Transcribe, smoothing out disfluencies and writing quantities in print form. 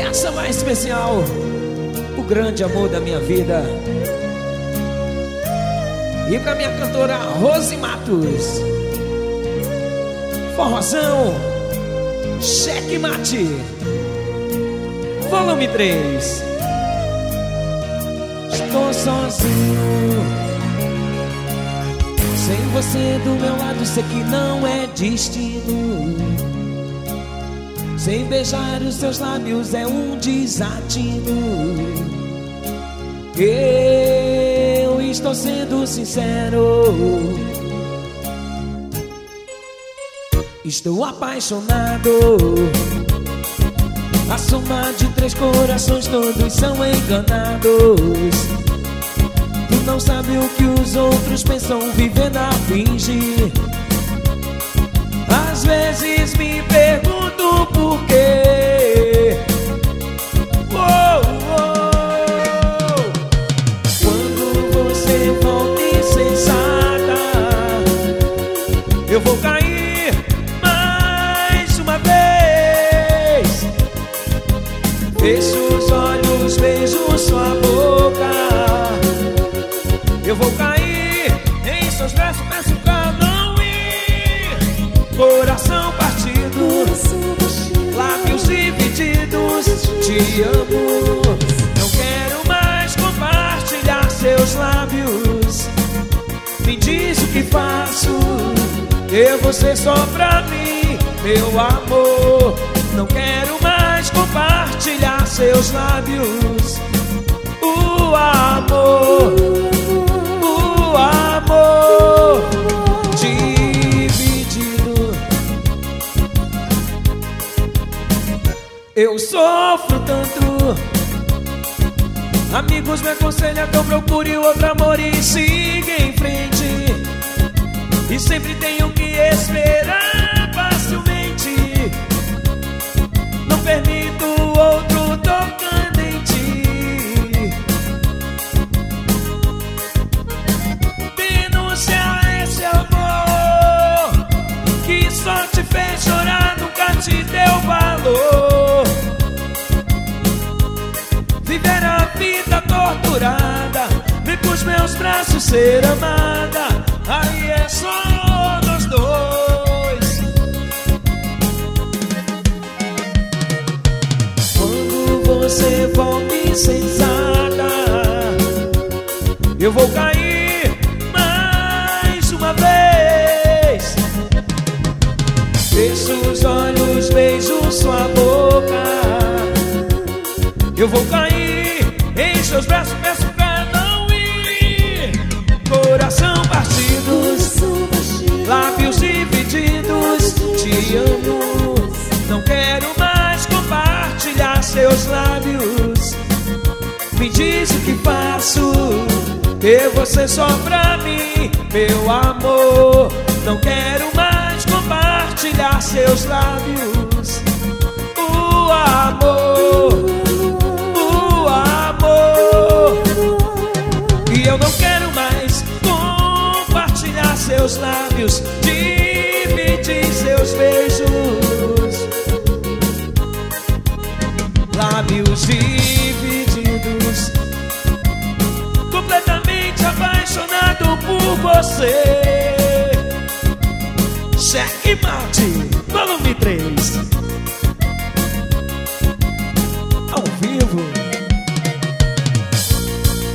essa mais especial, o grande amor da minha vida. E pra minha cantora Rose Matos, forrozão, Checkmate, volume 3. Estou sozinho, sem você do meu lado, sei que não é destino. Sem beijar os seus lábios é um desatino. Eu estou sendo sincero, estou apaixonado. A soma de 3 corações, todos são enganados. Tu não sabe o que os outros pensam, vivendo a fingir. Às vezes me pergunto por quê. Quando você volta insensata, eu vou cair mais uma vez. Fecho os olhos, beijo sua boca. Eu vou cair em seus braços, peço pra não ir. Coração partido, lábios divididos, te amo. Não quero mais compartilhar seus lábios. Me diz o que faço, eu vou ser só pra mim, meu amor. Não quero mais compartilhar seus lábios. O amor, o amor dividido. Eu sofro tanto, amigos me aconselham que eu procure outro amor e siga em frente. E sempre tenho que esperar facilmente. Não permito outro tocando em ti. Denuncia esse amor que só te fez chorar, nunca te deu valor. Viver a vida torturada, vem pros meus braços ser amada. Aí é só nós dois. Quando você volta insensata, eu vou cair mais uma vez. Fecho os olhos, beijo sua boca. Eu vou cair em seus braços, peço pra não ir. Coração partido, lábios divididos, te amo. Não quero mais compartilhar seus lábios. Me diz o que faço, eu vou ser só pra mim, meu amor. Não quero mais compartilhar seus lábios. O amor, o amor. E eu não quero mais compartilhar seus lábios, dividir seus beijos. Lábios divididos, completamente apaixonado por você. Checkmate, volume 3, ao vivo.